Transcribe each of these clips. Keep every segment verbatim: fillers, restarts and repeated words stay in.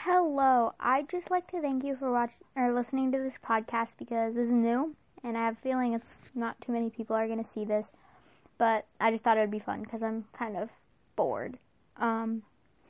Hello, I'd just like to thank you for watching or listening to this podcast because this is new, and I have a feeling it's not too many people are going to see this, but I just thought it would be fun because I'm kind of bored. Um,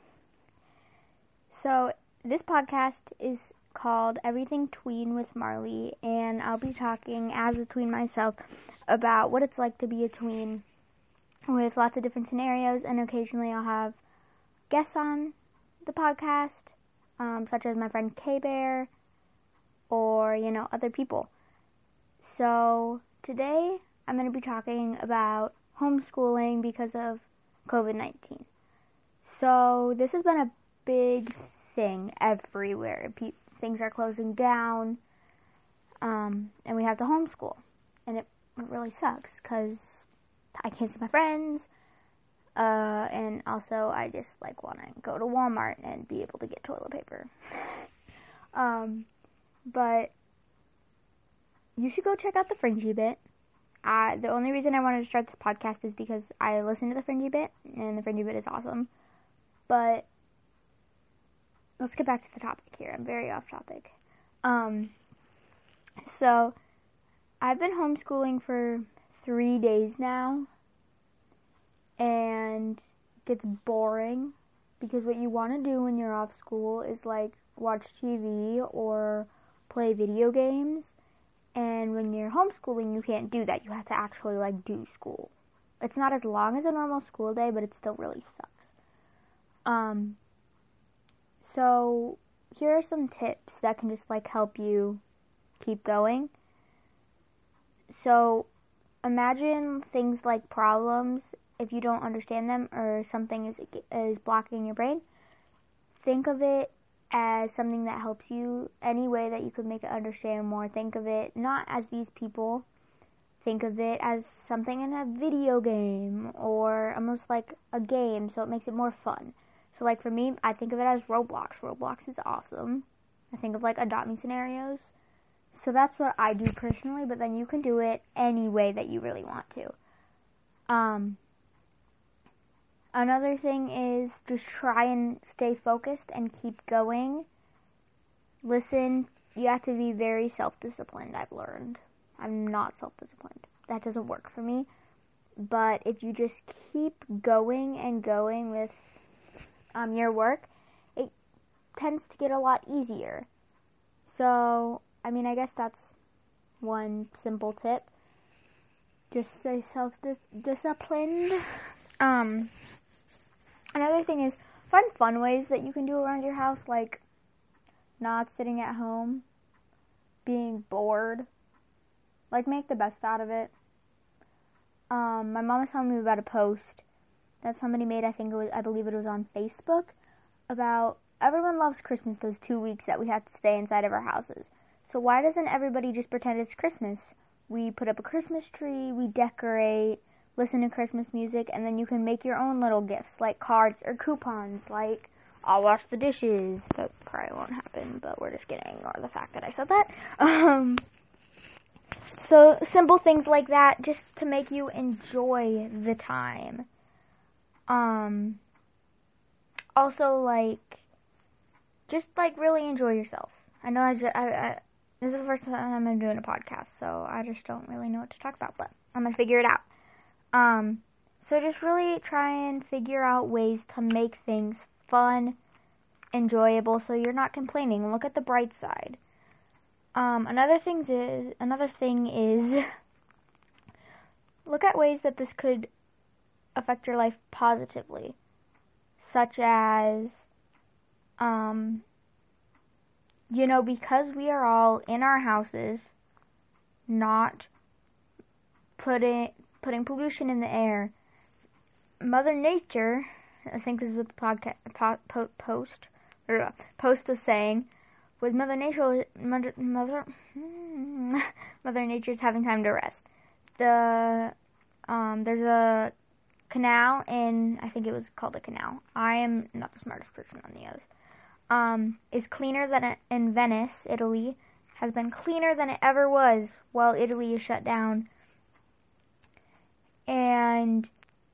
so this podcast is called Everything Tween with Marley, and I'll be talking as a tween myself about what it's like to be a tween with lots of different scenarios, and occasionally I'll have guests on the podcast. Um, such as my friend K-Bear, or, you know, other people. So, today, I'm going to be talking about homeschooling because of covid nineteen. So, this has been a big thing everywhere. Pe- things are closing down, um, and we have to homeschool. And it, it really sucks, because I can't see my friends, Uh, and also, I just, like, want to go to Walmart and be able to get toilet paper. um, but you should go check out the Fringy Bit. Uh, the only reason I wanted to start this podcast is because I listened to the Fringy Bit, and the Fringy Bit is awesome. But let's get back to the topic here. I'm very off topic. Um, so, I've been homeschooling for three days now. And it gets boring because what you want to do when you're off school is like watch T V or play video games, and when you're homeschooling you can't do that. You have to actually like do school. It's not as long as a normal school day, but it still really sucks. Um so here are some tips that can just like help you keep going. So imagine things like problems. If you don't understand them or something is is blocking your brain, think of it as something that helps you. Any way that you could make it understand more, think of it not as these people. Think of it as something in a video game or almost like a game, so it makes it more fun. So like for me, I think of it as Roblox. Roblox is awesome. I think of like Adopt Me scenarios. So that's what I do personally, but then you can do it any way that you really want to. Um... Another thing is just try and stay focused and keep going. Listen, you have to be very self-disciplined, I've learned. I'm not self-disciplined. That doesn't work for me. But if you just keep going and going with um, your work, it tends to get a lot easier. So, I mean, I guess that's one simple tip. Just stay self-disciplined. Um... Another thing is, find fun ways that you can do around your house, like not sitting at home, being bored. Like, make the best out of it. Um, my mom was telling me about a post that somebody made, I think it was, I believe it was on Facebook, about everyone loves Christmas those two weeks that we have to stay inside of our houses. So why doesn't everybody just pretend it's Christmas? We put up a Christmas tree, we decorate, listen to Christmas music, and then you can make your own little gifts, like cards or coupons, like, I'll wash the dishes. That probably won't happen, but we're just gonna ignore the fact that I said that. Um, so, simple things like that, just to make you enjoy the time. Um, also, like, just, like, really enjoy yourself. I know I, just, I, I this is the first time I'm doing a podcast, so I just don't really know what to talk about, but I'm gonna figure it out. Um, so just really try and figure out ways to make things fun, enjoyable, so you're not complaining. Look at the bright side. Um, another thing is, another thing is, look at ways that this could affect your life positively, such as, um, you know, because we are all in our houses, not putting putting pollution in the air. Mother Nature, I think this is what the podcast po- po- post or post was saying, was Mother Nature Mother Mother Mother Nature's having time to rest. The um there's a canal in, I think it was called a canal. I am not the smartest person on the earth. Um, is cleaner than it in Venice, Italy. Has been cleaner than it ever was while Italy is shut down. And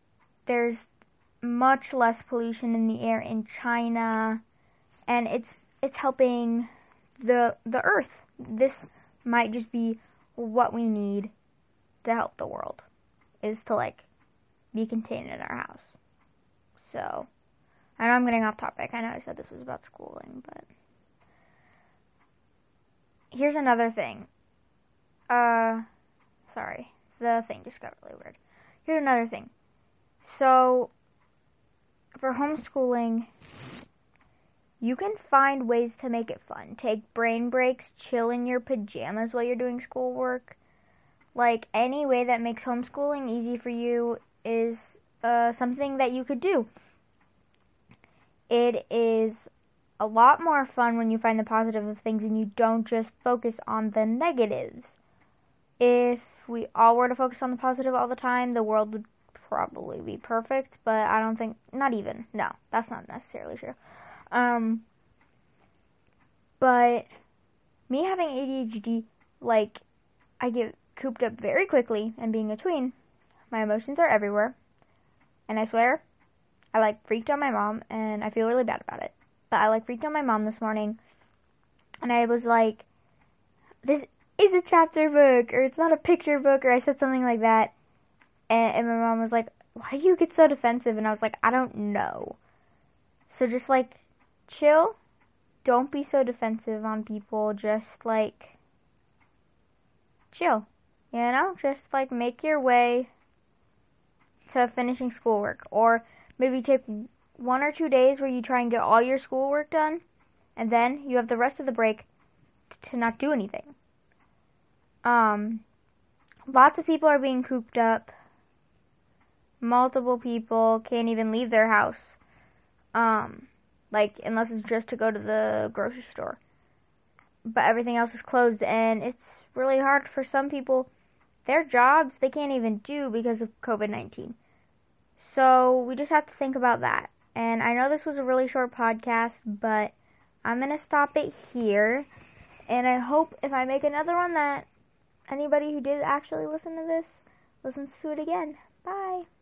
there's much less pollution in the air in China, and it's it's helping the the earth. This might just be what we need to help the world, is to like be contained in our house. So, I know I'm getting off topic. I know I said this was about schooling, but here's another thing. Uh, sorry, the thing just got really weird. Here's another thing. So, for homeschooling, you can find ways to make it fun. Take brain breaks, chill in your pajamas while you're doing schoolwork. Like, any way that makes homeschooling easy for you is uh, something that you could do. It is a lot more fun when you find the positive of things and you don't just focus on the negatives. If we all were to focus on the positive all the time, the world would probably be perfect, but I don't think, not even, no, that's not necessarily true. Um, but me having A D H D, like, I get cooped up very quickly, and being a tween, my emotions are everywhere, and I swear, I, like, freaked on my mom, and I feel really bad about it, but I, like, freaked on my mom this morning, and I was like, this is a chapter book, or it's not a picture book, or I said something like that, and, and my mom was like, why do you get so defensive? And I was like, I don't know. So just, like, chill. Don't be so defensive on people. Just, like, chill. You know? Just, like, make your way to finishing schoolwork. Or maybe take one or two days where you try and get all your schoolwork done. And then you have the rest of the break to not do anything. Um, lots of people are being cooped up. Multiple people can't even leave their house. Um, like, unless it's just to go to the grocery store. But everything else is closed, and it's really hard for some people. Their jobs, they can't even do because of covid nineteen. So, we just have to think about that. And I know this was a really short podcast, but I'm going to stop it here. And I hope if I make another one that anybody who did actually listen to this listens to it again. Bye.